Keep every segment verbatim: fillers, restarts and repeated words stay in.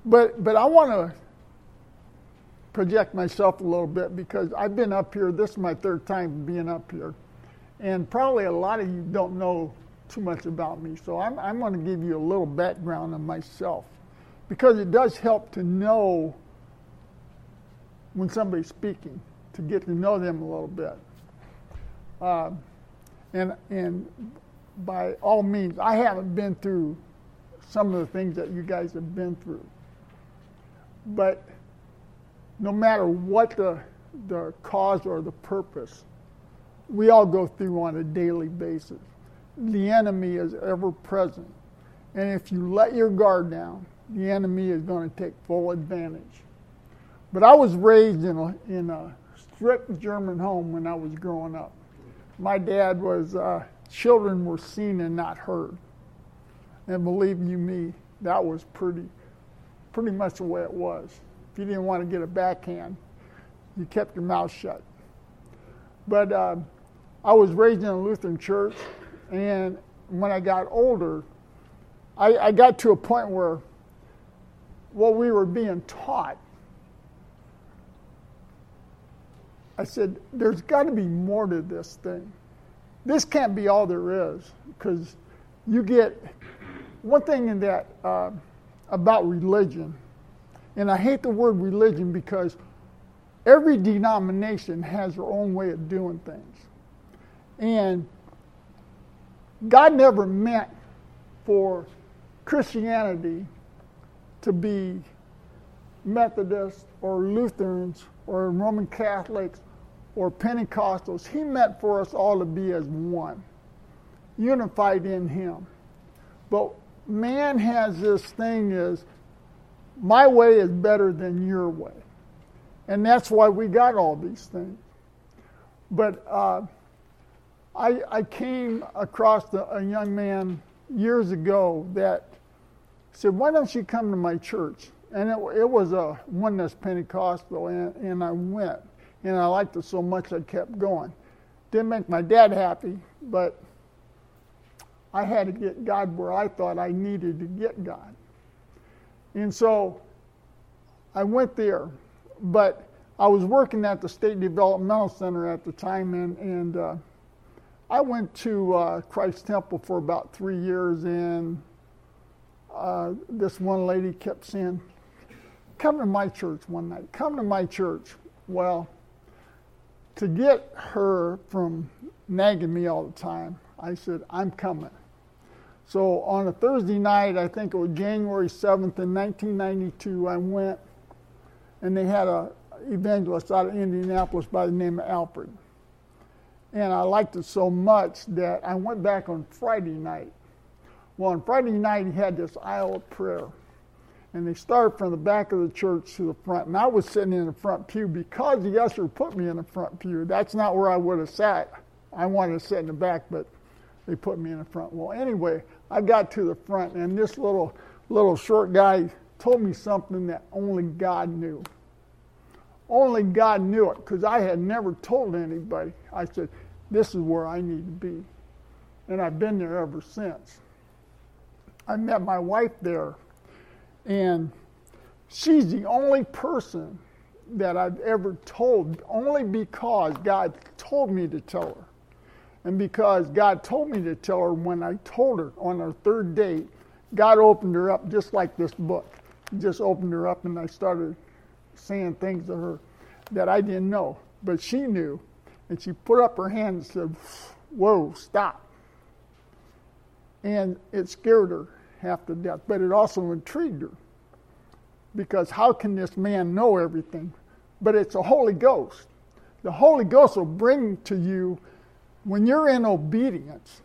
But but I want to project myself a little bit because I've been up here. This is my third time being up here. And probably a lot of you don't know too much about me. So I'm, I'm going to give you a little background on myself because it does help to know when somebody's speaking, to get to know them a little bit. Uh, and and by all means, I haven't been through some of the things that you guys have been through. But no matter what the the cause or the purpose, we all go through on a daily basis. The enemy is ever present. And if you let your guard down, the enemy is going to take full advantage. But I was raised in a, in a strict German home when I was growing up. My dad was, uh, children were seen and not heard. And believe you me, that was pretty, pretty much the way it was. If you didn't want to get a backhand, you kept your mouth shut. But uh, I was raised in a Lutheran church, and when I got older, I, I got to a point where what we were being taught, I said, there's got to be more to this thing. This can't be all there is, because you get one thing in that uh, about religion, and I hate the word religion because every denomination has their own way of doing things. And God never meant for Christianity to be Methodists or Lutherans or Roman Catholics or Pentecostals. He meant for us all to be as one, unified in Him. But man has this thing is, my way is better than your way. And that's why we got all these things. But uh, I, I came across a, a young man years ago that said, why don't you come to my church? And it, it was a Oneness Pentecostal, and, and I went. And I liked it so much I kept going. Didn't make my dad happy, but I had to get God where I thought I needed to get God. And so I went there. But I was working at the State Developmental Center at the time, and, and uh, I went to uh, Christ Temple for about three years, and uh, this one lady kept saying, come to my church one night, come to my church. Well, to get her from nagging me all the time, I said, I'm coming. So on a Thursday night, I think it was January seventh in nineteen ninety-two, I went. And they had a evangelist out of Indianapolis by the name of Alfred. And I liked it so much that I went back on Friday night. Well, on Friday night, he had this aisle of prayer. And they started from the back of the church to the front. And I was sitting in the front pew because the usher put me in the front pew. That's not where I would have sat. I wanted to sit in the back, but they put me in the front. Well, anyway, I got to the front, and this little little short guy told me something that only God knew. Only God knew it, because I had never told anybody. I said, this is where I need to be. And I've been there ever since. I met my wife there, and she's the only person that I've ever told, only because God told me to tell her. And because God told me to tell her when I told her on our third date, God opened her up just like this book. He just opened her up, and I started saying things to her that I didn't know, but she knew. And she put up her hand and said, whoa, stop. And it scared her half to death, but it also intrigued her. Because how can this man know everything? But it's a Holy Ghost. The Holy Ghost will bring to you, when you're in obedience,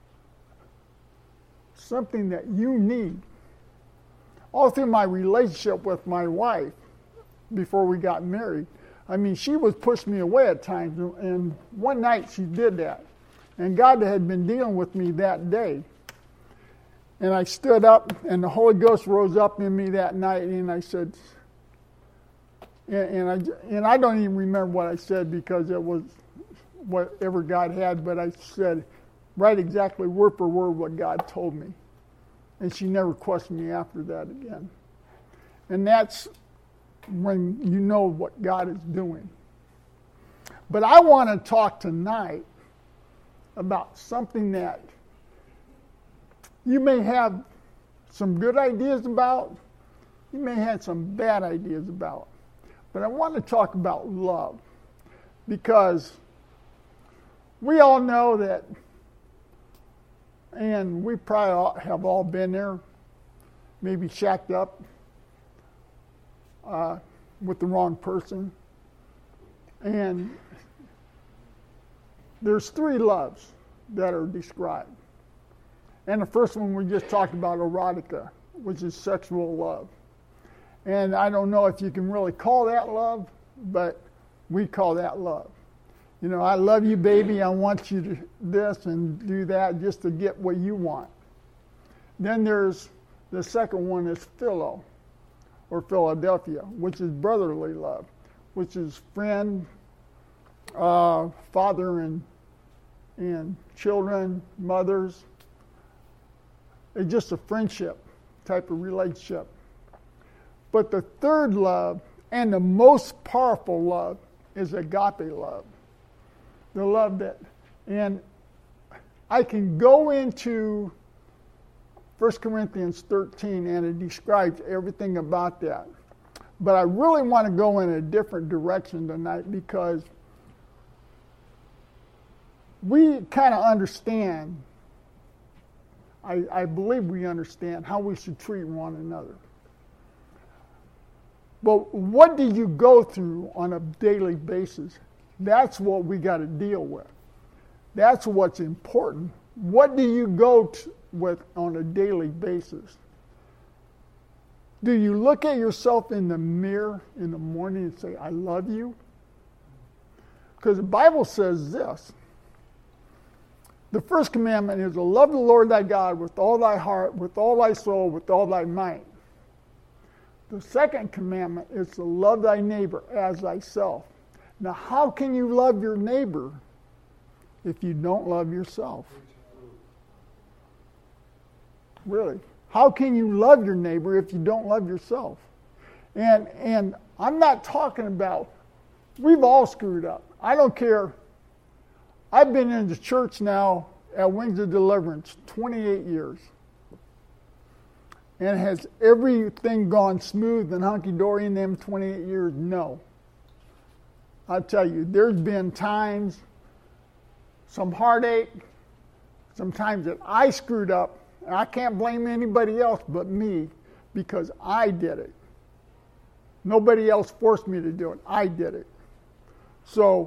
something that you need. All through my relationship with my wife, before we got married, I mean, she was pushing me away at times, and one night she did that. And God had been dealing with me that day. And I stood up, and the Holy Ghost rose up in me that night, and I said, and, and I and I don't even remember what I said because it was whatever God had, but I said right exactly word for word what God told me. And she never questioned me after that again. And that's when you know what God is doing. But I want to talk tonight about something that you may have some good ideas about, you may have some bad ideas about. But I want to talk about love, because we all know that, and we probably all have all been there, maybe shacked up uh, with the wrong person. And there's three loves that are described. And the first one we just talked about, erotica, which is sexual love. And I don't know if you can really call that love, but we call that love. You know, I love you, baby. I want you to this and do that just to get what you want. Then there's the second one is philo, or Philadelphia, which is brotherly love, which is friend, uh, father and and children, mothers. It's just a friendship type of relationship. But the third love, and the most powerful love, is agape love. The love that, and I can go into First Corinthians thirteen, and it describes everything about that. But I really want to go in a different direction tonight, because we kind of understand, I, I believe we understand how we should treat one another. But what do you go through on a daily basis? That's what we got to deal with. That's what's important. What do you go to with on a daily basis? Do you look at yourself in the mirror in the morning and say, I love you? Because the Bible says this. The first commandment is to love the Lord thy God with all thy heart, with all thy soul, with all thy might. The second commandment is to love thy neighbor as thyself. Now, how can you love your neighbor if you don't love yourself? Really? How can you love your neighbor if you don't love yourself? And and I'm not talking about, we've all screwed up. I don't care. I've been in the church now at Wings of Deliverance twenty-eight years. And has everything gone smooth and hunky-dory in them twenty-eight years? No. I'll tell you, there's been times, some heartache, some times that I screwed up. And I can't blame anybody else but me, because I did it. Nobody else forced me to do it. I did it. So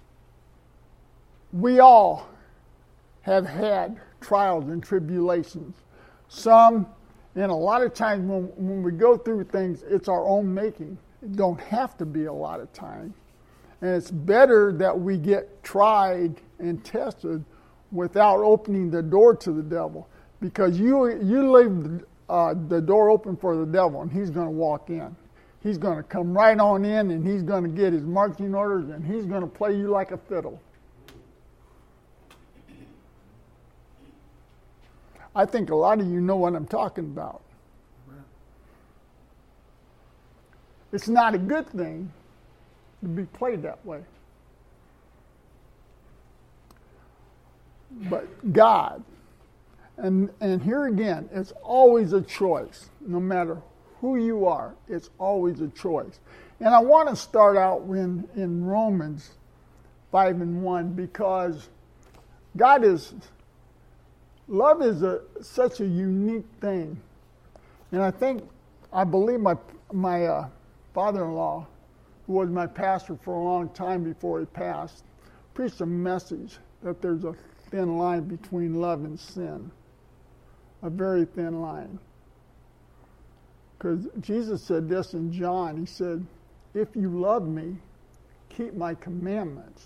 we all have had trials and tribulations. Some, and a lot of times when, when we go through things, it's our own making. It don't have to be a lot of time. And it's better that we get tried and tested without opening the door to the devil. Because you you leave uh, the door open for the devil, and he's going to walk in. He's going to come right on in, and he's going to get his marching orders, and he's going to play you like a fiddle. I think a lot of you know what I'm talking about. It's not a good thing to be played that way. But God, and and here again, it's always a choice. No matter who you are, it's always a choice. And I want to start out in, in Romans five and one, because God is, love is a such a unique thing. And I think, I believe my my uh, father-in-law, who was my pastor for a long time before he passed, preached a message that there's a thin line between love and sin. A very thin line. Because Jesus said this in John. He said, if you love me, keep my commandments.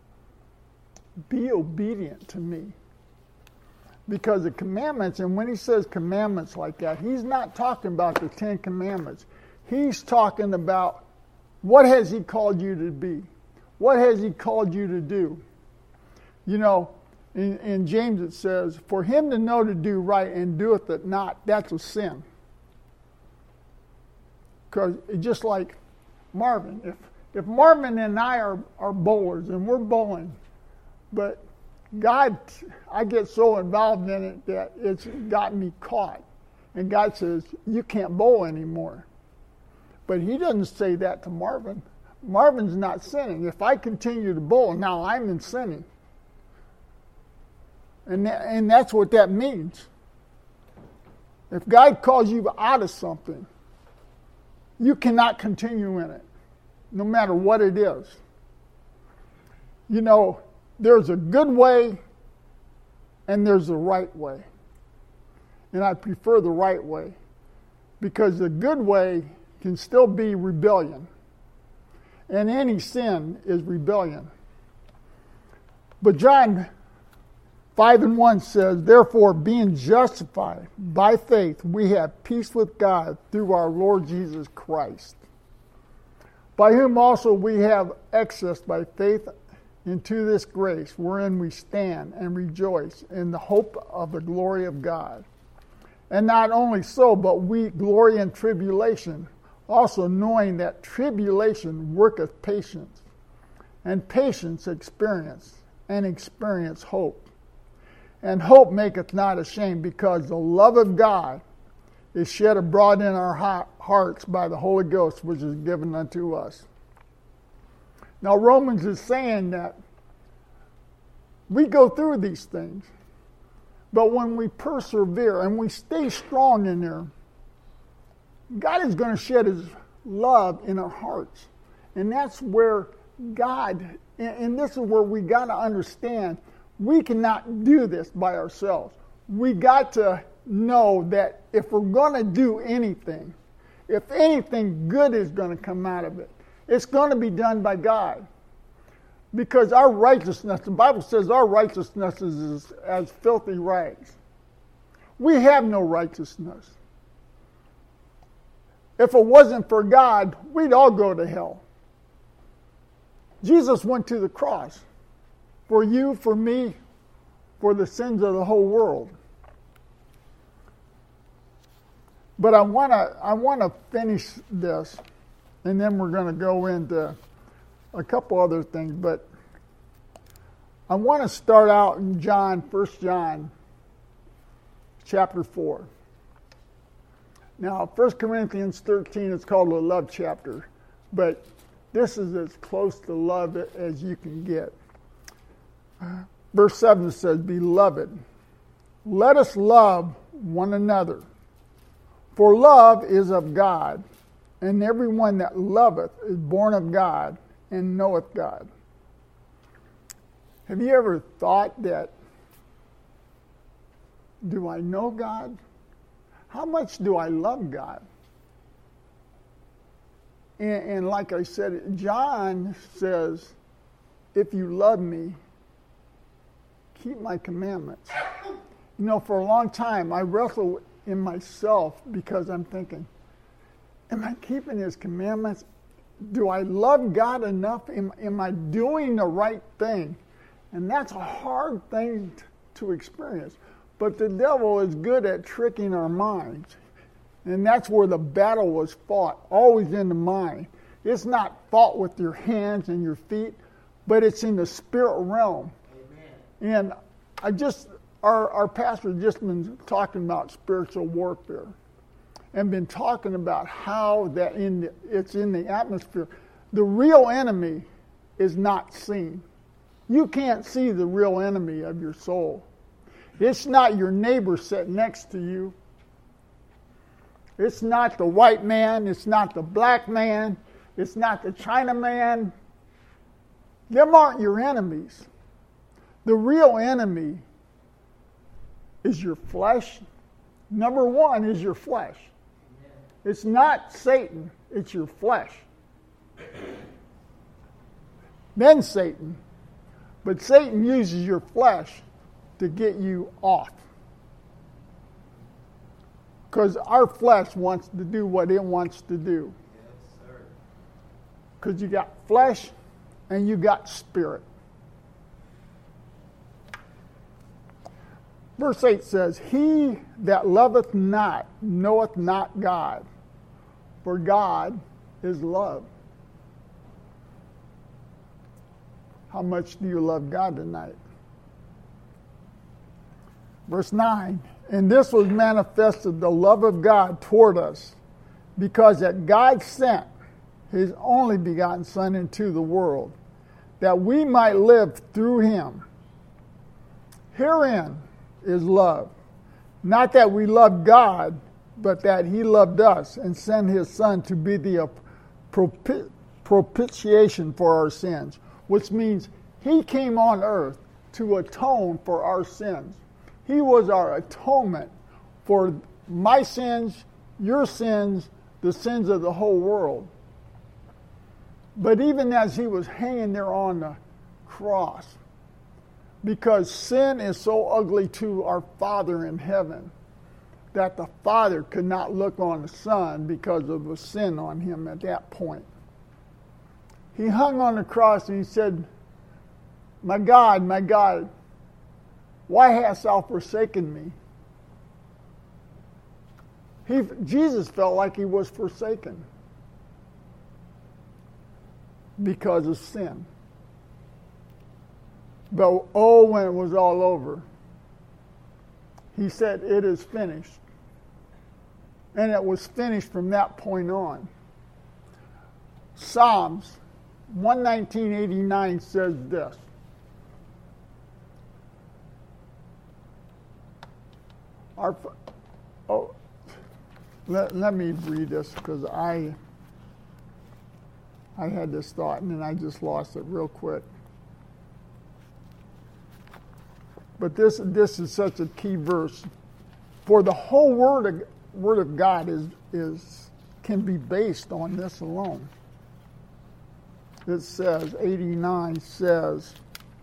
Be obedient to me. Because the commandments, and when he says commandments like that, he's not talking about the Ten Commandments. He's talking about, what has he called you to be? What has he called you to do? You know, in, in James it says, for him to know to do right and doeth it not, that's a sin. Because just like Marvin, if if Marvin and I are, are bowlers and we're bowling, but God, I get so involved in it that it's got me caught. And God says, you can't bowl anymore. But he doesn't say that to Marvin. Marvin's not sinning. If I continue to bowl, now I'm in sinning. And, that, and that's what that means. If God calls you out of something, you cannot continue in it, no matter what it is. You know, there's a good way and there's a right way. And I prefer the right way, because the good way can still be rebellion. And any sin is rebellion. But John five and one says, therefore, being justified by faith, we have peace with God through our Lord Jesus Christ, by whom also we have access by faith into this grace, wherein we stand and rejoice in the hope of the glory of God. And not only so, but we glory in tribulation, also knowing that tribulation worketh patience, and patience experience, and experience hope. And hope maketh not ashamed, because the love of God is shed abroad in our hearts by the Holy Ghost, which is given unto us. Now Romans is saying that we go through these things, but when we persevere and we stay strong in there, God is going to shed his love in our hearts. And that's where God, and this is where we got to understand, we cannot do this by ourselves. We got to know that if we're going to do anything, if anything good is going to come out of it, it's going to be done by God. Because our righteousness, the Bible says our righteousness is as filthy rags. We have no righteousness. If it wasn't for God, we'd all go to hell. Jesus went to the cross for you, for me, for the sins of the whole world. But I want to I want to finish this, and then we're going to go into a couple other things. But I want to start out in John, First John, chapter four. Now, First Corinthians thirteen is called a love chapter, but this is as close to love as you can get. Verse seven says, beloved, let us love one another, for love is of God, and everyone that loveth is born of God and knoweth God. Have you ever thought that, do I know God? How much do I love God? And, and like I said, John says, if you love me, keep my commandments. You know, for a long time, I wrestle in myself because I'm thinking, am I keeping his commandments? Do I love God enough? Am, am I doing the right thing? And that's a hard thing t- to experience. But the devil is good at tricking our minds. And that's where the battle was fought, always in the mind. It's not fought with your hands and your feet, but it's in the spirit realm. Amen. And I just, our, our pastor just been talking about spiritual warfare and been talking about how that in the, it's in the atmosphere. The real enemy is not seen. You can't see the real enemy of your soul. It's not your neighbor sitting next to you. It's not the white man. It's not the black man. It's not the China man. Them aren't your enemies. The real enemy is your flesh. Number one is your flesh. It's not Satan. It's your flesh. Then Satan. But Satan uses your flesh to get you off. Because our flesh wants to do what it wants to do. Because you got flesh and you got spirit. Verse eight says, he that loveth not knoweth not God, For God is love. How much do you love God tonight? Verse nine, and this was manifested the love of God toward us, because that God sent his only begotten Son into the world, that we might live through him. Herein is love, not that we loved God, but that he loved us and sent his Son to be the propi- propitiation for our sins, which means he came on earth to atone for our sins. He was our atonement for my sins, your sins, the sins of the whole world. But even as he was hanging there on the cross, because sin is so ugly to our Father in heaven, that the Father could not look on the Son because of the sin on him at that point. He hung on the cross and he said, my God, my God, why hast thou forsaken me? He, Jesus felt like he was forsaken because of sin. But oh, when it was all over, he said, it is finished. And it was finished from that point on. Psalms one nineteen eighty-nine says this. Our, oh, let, let me read this because I, I had this thought and then I just lost it real quick. But this this is such a key verse. For the whole word of, word of God is is can be based on this alone. It says, eighty-nine says,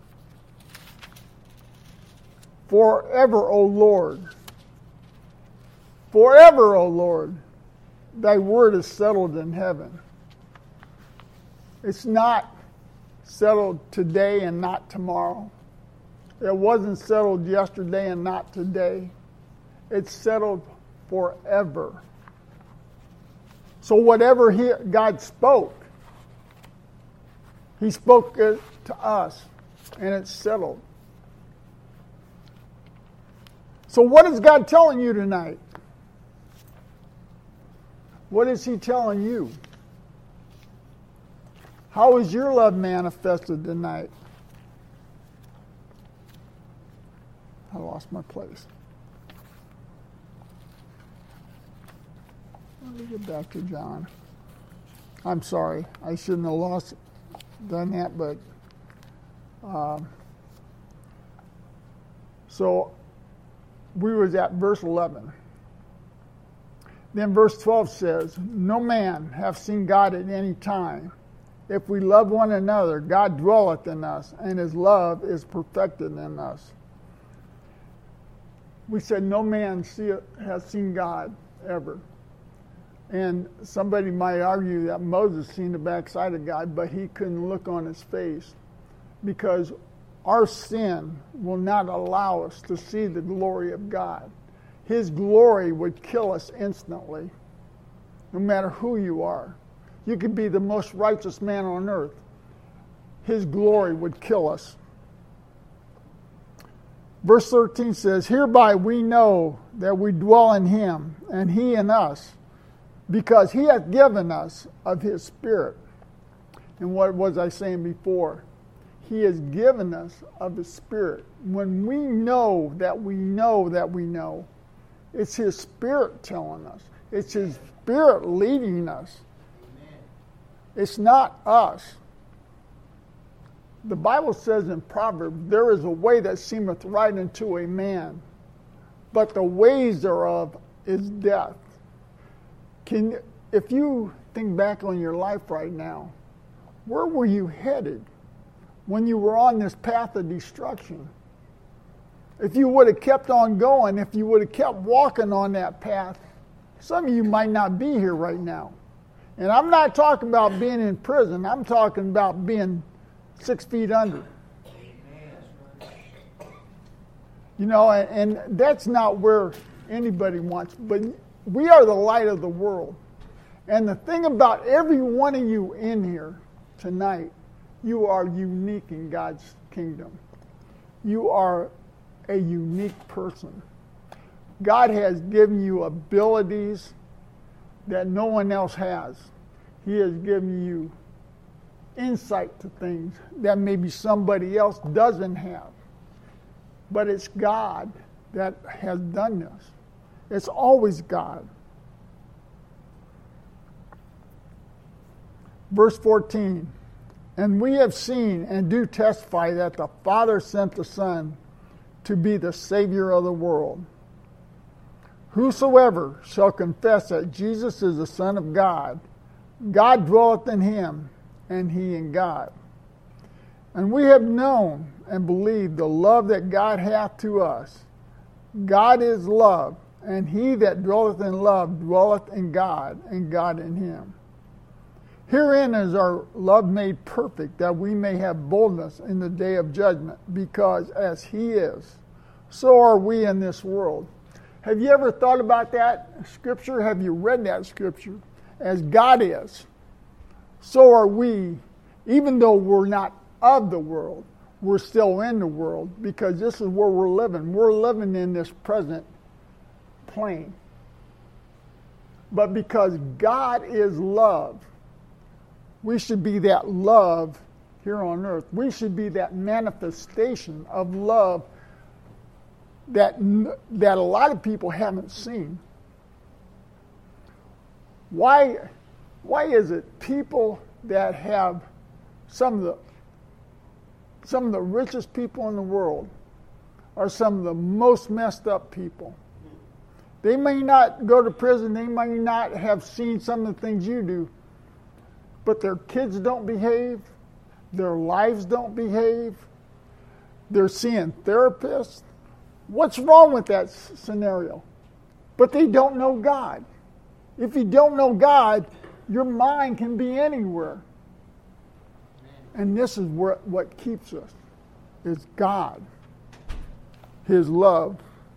forever, O Lord, forever, O Lord, thy word is settled in heaven. It's not settled today and not tomorrow. It wasn't settled yesterday and not today. It's settled forever. So whatever he, God spoke, he spoke it to us, and it's settled. So what is God telling you tonight? What is he telling you? How is your love manifested tonight? I lost my place. Let me get back to John. I'm sorry. I shouldn't have lost done that, but uh, so we was at verse eleven. Then verse twelve says, no man hath seen God at any time. If we love one another, God dwelleth in us, and his love is perfected in us. We said no man see, has seen God ever. And somebody might argue that Moses seen the backside of God, but he couldn't look on his face because our sin will not allow us to see the glory of God. His glory would kill us instantly, no matter who you are. You could be the most righteous man on earth. His glory would kill us. Verse thirteen says, hereby we know that we dwell in him, and he in us, because he hath given us of his Spirit. And what was I saying before? He has given us of his Spirit. When we know that we know that we know, it's his Spirit telling us. It's his Spirit leading us. Amen. It's not us. The Bible says in Proverbs, there is a way that seemeth right unto a man, but the ways thereof is death. Can, if you think back on your life right now, where were you headed when you were on this path of destruction? If you would have kept on going, if you would have kept walking on that path, some of you might not be here right now. And I'm not talking about being in prison. I'm talking about being six feet under. You know, and, and that's not where anybody wants. But we are the light of the world. And the thing about every one of you in here tonight, you are unique in God's kingdom. You are a unique person. God has given you abilities that no one else has. He has given you insight to things that maybe somebody else doesn't have. But it's God that has done this. It's always God. Verse fourteen, and we have seen and do testify that the Father sent the Son to be the Savior of the world. Whosoever shall confess that Jesus is the Son of God, God dwelleth in him, and he in God. And we have known and believed the love that God hath to us. God is love, and he that dwelleth in love dwelleth in God, and God in him. Herein is our love made perfect, that we may have boldness in the day of judgment, because as he is, so are we in this world. Have you ever thought about that scripture? Have you read that scripture? As God is, so are we, even though we're not of the world, we're still in the world, because this is where we're living. We're living in this present plane. But because God is love, we should be that love here on earth. We should be that manifestation of love that, that a lot of people haven't seen. Why, why is it people that have some of the some of the richest people in the world are some of the most messed up people? They may not go to prison, they may not have seen some of the things you do, but their kids don't behave, their lives don't behave, they're seeing therapists. What's wrong with that scenario? But they don't know God. If you don't know God, your mind can be anywhere. And this is what, what keeps us, is God, his love.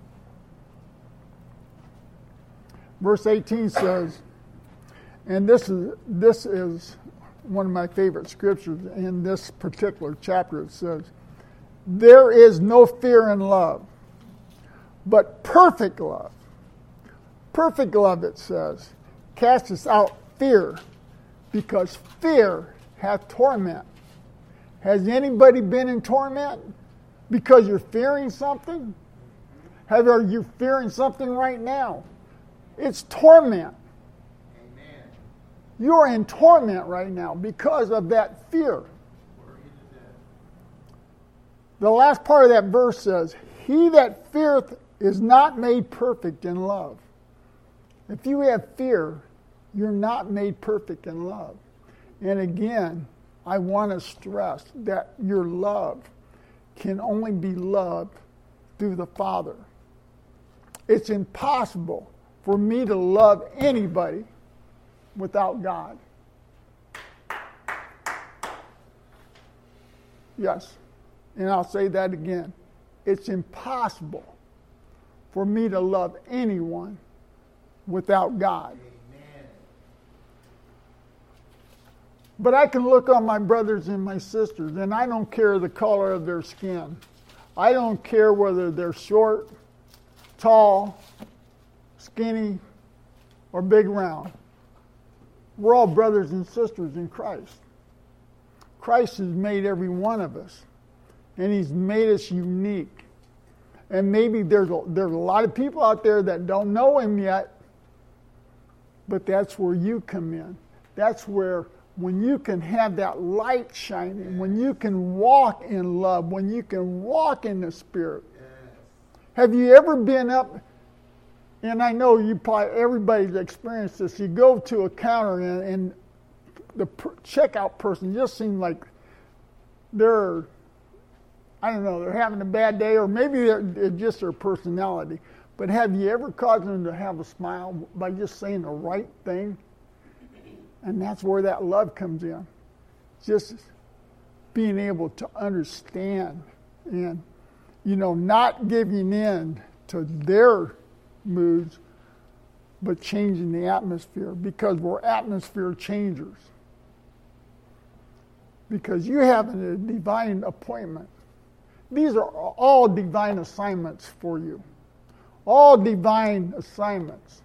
Verse eighteen says, and this is this is one of my favorite scriptures in this particular chapter. It says, there is no fear in love, but perfect love. Perfect love, it says, casteth out fear, because fear hath torment. Has anybody been in torment because you're fearing something? Have, are you fearing something right now? It's torment. Amen. You're in torment right now because of that fear. The last part of that verse says, he that feareth is not made perfect in love. If you have fear, you're not made perfect in love. And again, I want to stress that your love can only be loved through the Father. It's impossible for me to love anybody without God. Yes, and I'll say that again. It's impossible for me to love anyone without God. But I can look on my brothers and my sisters, and I don't care the color of their skin. I don't care whether they're short, tall, skinny, or big round. We're all brothers and sisters in Christ. Christ has made every one of us, and he's made us unique. And maybe there's a, there's a lot of people out there that don't know him yet, but that's where you come in. That's where when you can have that light shining, when you can walk in love, when you can walk in the Spirit. Yes. Have you ever been up, and I know you probably, everybody's experienced this, you go to a counter and, and the per, checkout person just seems like they're, I don't know, they're having a bad day, or maybe they're, it's just their personality. But have you ever caused them to have a smile by just saying the right thing? And that's where that love comes in. Just being able to understand and, you know, not giving in to their moods, but changing the atmosphere, because we're atmosphere changers. Because you have a divine appointment. These are all divine assignments for you. All divine assignments.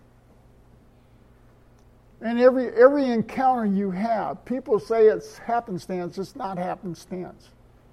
And every every encounter you have, people say it's happenstance. It's not happenstance.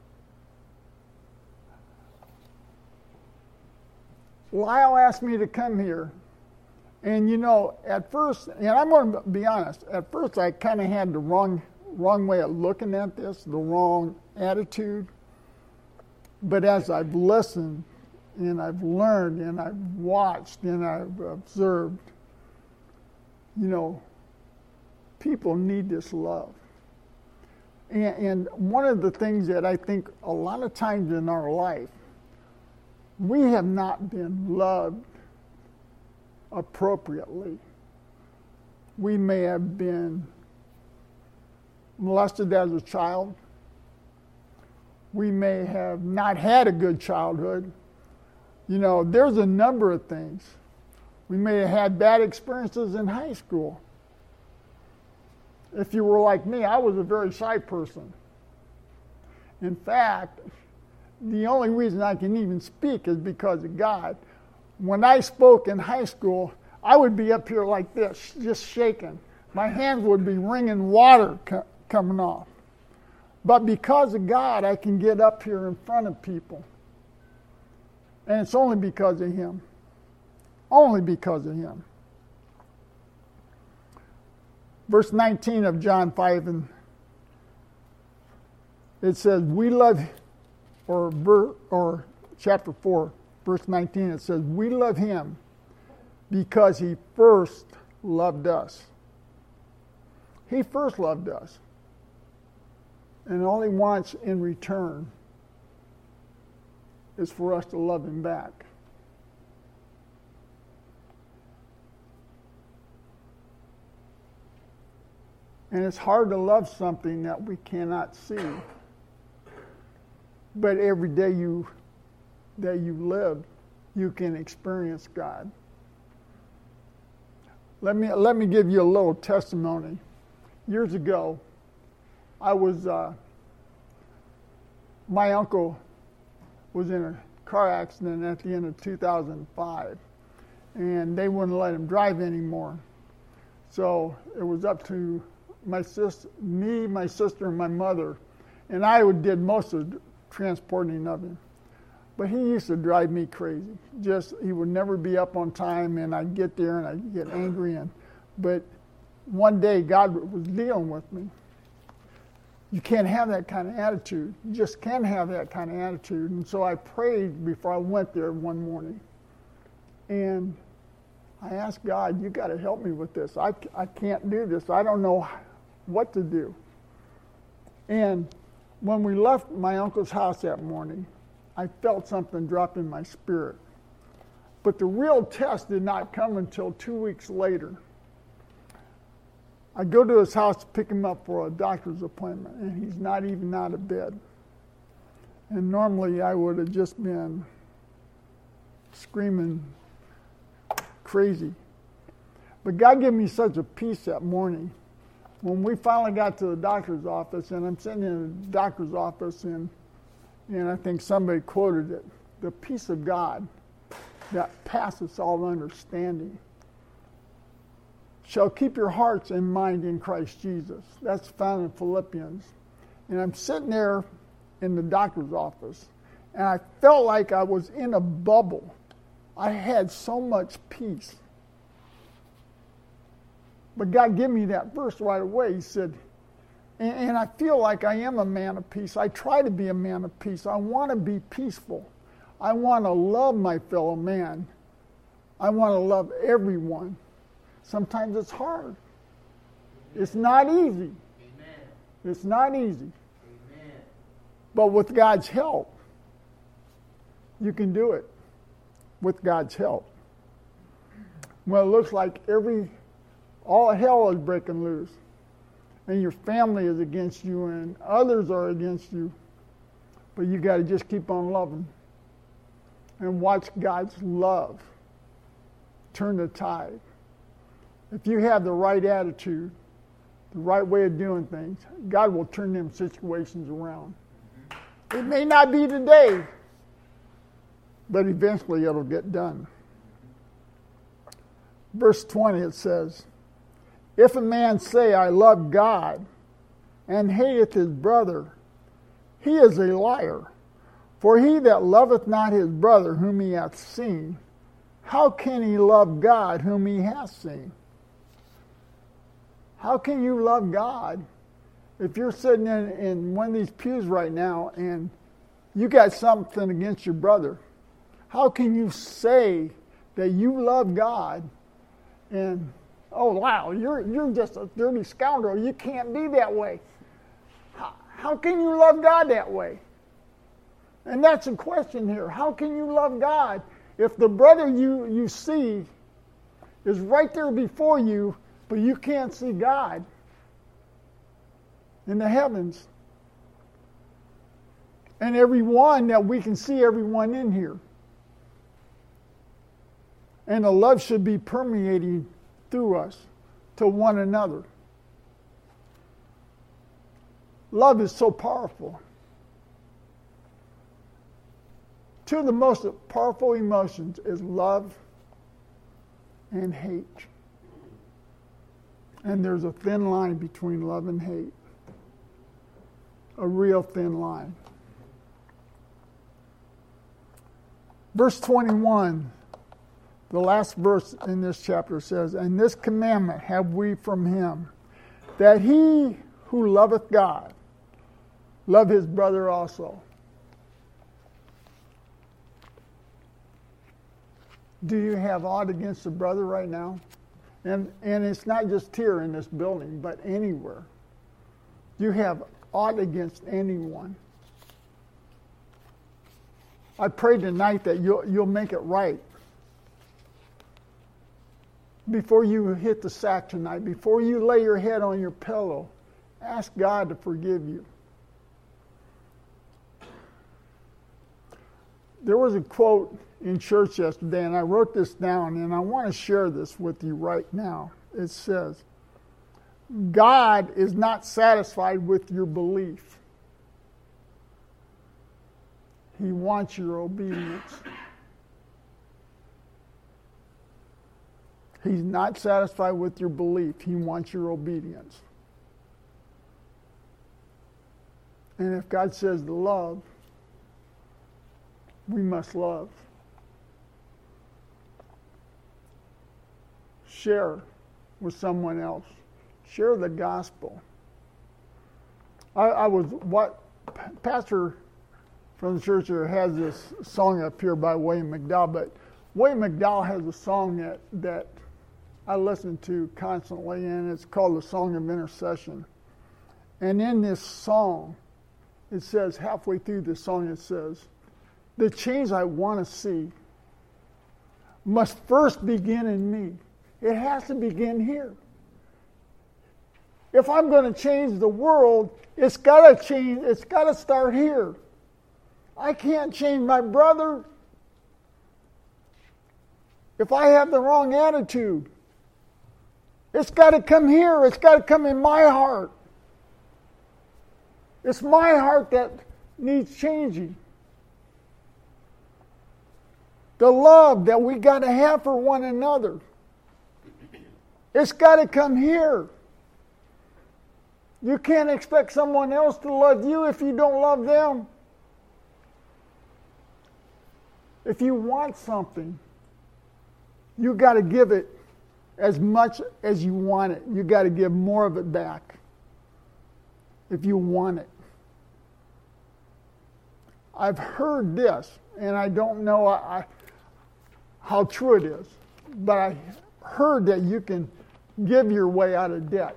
Lyle asked me to come here. And you know, at first, and I'm going to be honest, at first I kind of had the wrong wrong way of looking at this, the wrong attitude. But as I've listened, and I've learned, and I've watched, and I've observed, you know, people need this love. And, and one of the things that I think a lot of times in our life, we have not been loved appropriately. We may have been molested as a child. We may have not had a good childhood. You know, there's a number of things. We may have had bad experiences in high school. If you were like me, I was a very shy person. In fact, the only reason I can even speak is because of God. When I spoke in high school, I would be up here like this, just shaking. My hands would be wringing water co- coming off. But because of God, I can get up here in front of people. And it's only because of Him. Only because of Him. Verse nineteen of John five, and it says, we love, or, ver, or chapter four, verse nineteen, it says, we love Him because He first loved us. He first loved us. And all He wants in return is for us to love Him back. And it's hard to love something that we cannot see. But every day you that you live, you can experience God. Let me let me give you a little testimony. Years ago, I was uh, my uncle was in a car accident at the end of two thousand five, and they wouldn't let him drive anymore. So it was up to my sister, me, my sister, and my mother, and I did most of the transporting of him. But he used to drive me crazy. Just, he would never be up on time, and I'd get there and I'd get angry. And but one day God was dealing with me. You can't have that kind of attitude. You just can't have that kind of attitude. And so I prayed before I went there one morning. And I asked God, you got to help me with this. I, I can't do this. I don't know what to do. And when we left my uncle's house that morning, I felt something drop in my spirit. But the real test did not come until two weeks later. I go to his house to pick him up for a doctor's appointment, and he's not even out of bed. And normally I would have just been screaming crazy. But God gave me such a peace that morning. When we finally got to the doctor's office, and I'm sitting in the doctor's office, and and I think somebody quoted it, the peace of God that passes all understanding shall keep your hearts and mind in Christ Jesus. That's found in Philippians. And I'm sitting there in the doctor's office, and I felt like I was in a bubble. I had so much peace. But God gave me that verse right away. He said, and, and I feel like I am a man of peace. I try to be a man of peace. I want to be peaceful. I want to love my fellow man. I want to love everyone. Sometimes it's hard. It's not easy. Amen. It's not easy. Amen. But with God's help, you can do it. With God's help. Well, it looks like every, all hell is breaking loose. And your family is against you and others are against you. But you got to just keep on loving. And watch God's love turn the tide. if you have the right attitude, the right way of doing things, God will turn them situations around. It may not be today, but eventually it'll get done. Verse twenty, it says, if a man say, I love God, and hateth his brother, he is a liar. For he that loveth not his brother whom he hath seen, how can he love God whom he hath seen? How can you love God if you're sitting in, in one of these pews right now and you got something against your brother? How can you say that you love God and, oh, wow, you're, you're just a dirty scoundrel. You can't be that way. How, how can you love God that way? And that's the question here. How can you love God if the brother you, you see is right there before you, but you can't see God in the heavens? And everyone that we can see everyone in here. And the love should be permeating through us to one another. Love is so powerful. Two of the most powerful emotions is love and hate. And there's a thin line between love and hate. A real thin line. Verse twenty-one, the last verse in this chapter says, and this commandment have we from him, that he who loveth God love his brother also. Do you have aught against a brother right now? And and it's not just here in this building, but anywhere. Do you have aught against anyone? I pray tonight that you'll you'll make it right. Before you hit the sack tonight, before you lay your head on your pillow, ask God to forgive you. There was a quote in church yesterday, and I wrote this down, and I want to share this with you right now. It says, God is not satisfied with your belief. He wants your obedience. He's not satisfied with your belief. He wants your obedience. And if God says to love, we must love. Share with someone else. Share the gospel. I, I was what pastor from the church here has this song up here by William McDowell, but William McDowell has a song that that I listen to constantly, and it's called the Song of Intercession. And in this song, it says, halfway through the song, it says, the change I want to see must first begin in me. It has to begin here. If I'm going to change the world, it's got to change, it's got to start here. I can't change my brother if I have the wrong attitude. It's got to come here. It's got to come in my heart. It's my heart that needs changing. The love that we got to have for one another. It's got to come here. You can't expect someone else to love you if you don't love them. If you want something, you got to give it as much as you want it. You got to give more of it back if you want it. I've heard this, and I don't know I, I, how true it is, but I heard that you can give your way out of debt.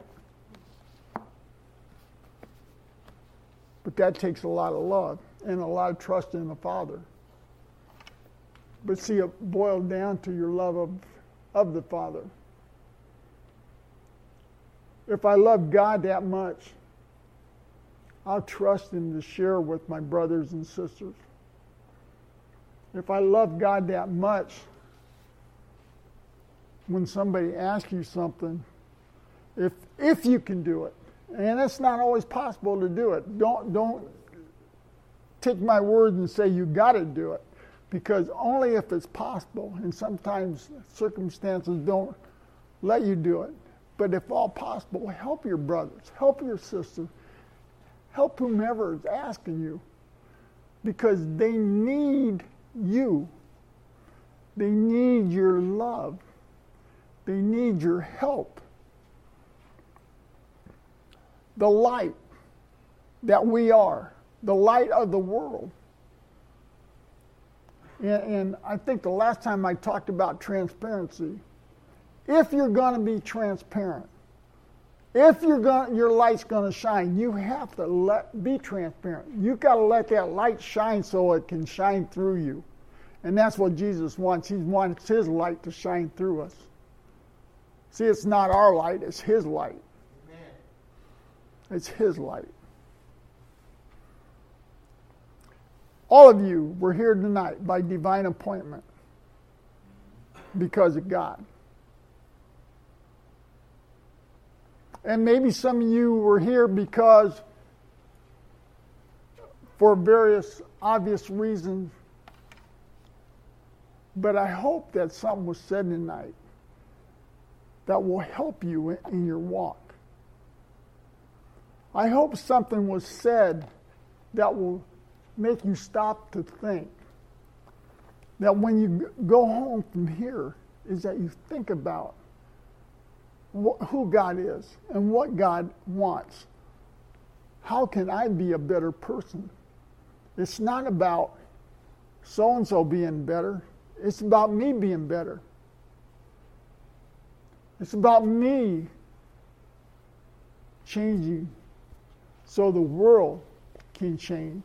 But that takes a lot of love and a lot of trust in the Father. But see, it boiled down to your love of, of the Father. If I love God that much, I'll trust Him to share with my brothers and sisters. If I love God that much, when somebody asks you something, if if you can do it. And it's not always possible to do it. Don't don't take my word and say you got to do it, because only if it's possible. And sometimes circumstances don't let you do it. But if all possible, help your brothers, help your sisters, help whomever is asking you, because they need you. They need your love. They need your help. The light that we are, the light of the world. And, and I think the last time I talked about transparency, if you're going to be transparent, if you're going, your light's going to shine, you have to let be transparent. You've got to let that light shine so it can shine through you. And that's what Jesus wants. He wants his light to shine through us. See, it's not our light, it's his light. Amen. It's his light. All of you were here tonight by divine appointment because of God. And maybe some of you were here because, for various obvious reasons, but I hope that something was said tonight that will help you in your walk. I hope something was said that will make you stop to think. That when you go home from here, is that you think about who God is and what God wants. How can I be a better person? It's not about so-and-so being better. It's about me being better. It's about me changing so the world can change.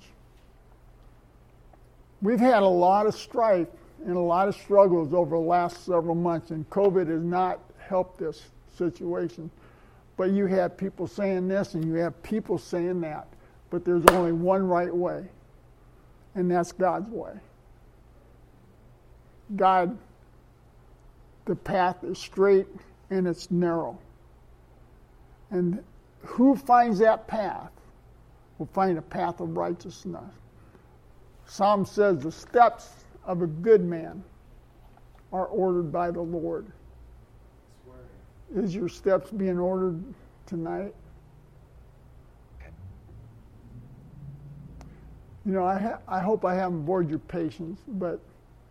We've had a lot of strife and a lot of struggles over the last several months, and COVID has not helped this situation. But you have people saying this and you have people saying that. But there's only one right way, and that's God's way. God, the path is straight and it's narrow. And who finds that path will find a path of righteousness. Psalm says the steps of a good man are ordered by the Lord. Is your steps being ordered tonight? You know, I ha- I hope I haven't bored your patience, but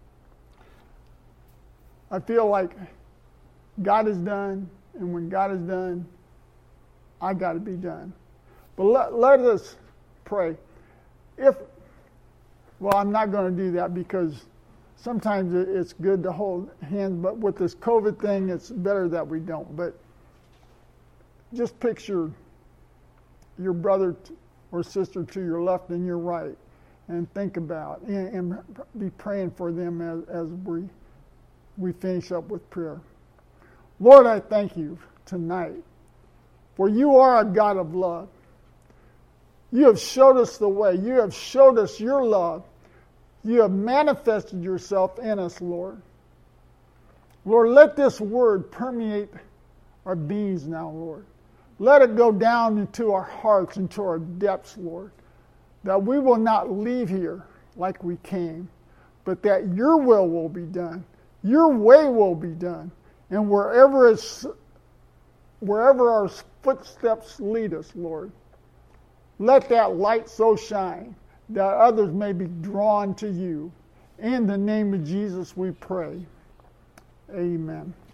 I feel like God is done, and when God is done, I got to be done. But let, let us pray. If, well, I'm not going to do that because sometimes it's good to hold hands, but with this COVID thing, it's better that we don't. But just picture your brother or sister to your left and your right, and think about and, and be praying for them as, as we we finish up with prayer. Lord, I thank you tonight, for you are a God of love. You have showed us the way. You have showed us your love. You have manifested yourself in us, Lord. Lord, let this word permeate our beings now, Lord. Let it go down into our hearts, into our depths, Lord, that we will not leave here like we came, but that your will will be done. Your way will be done. And wherever it's, wherever our footsteps lead us, Lord, let that light so shine that others may be drawn to you. In the name of Jesus we pray. Amen.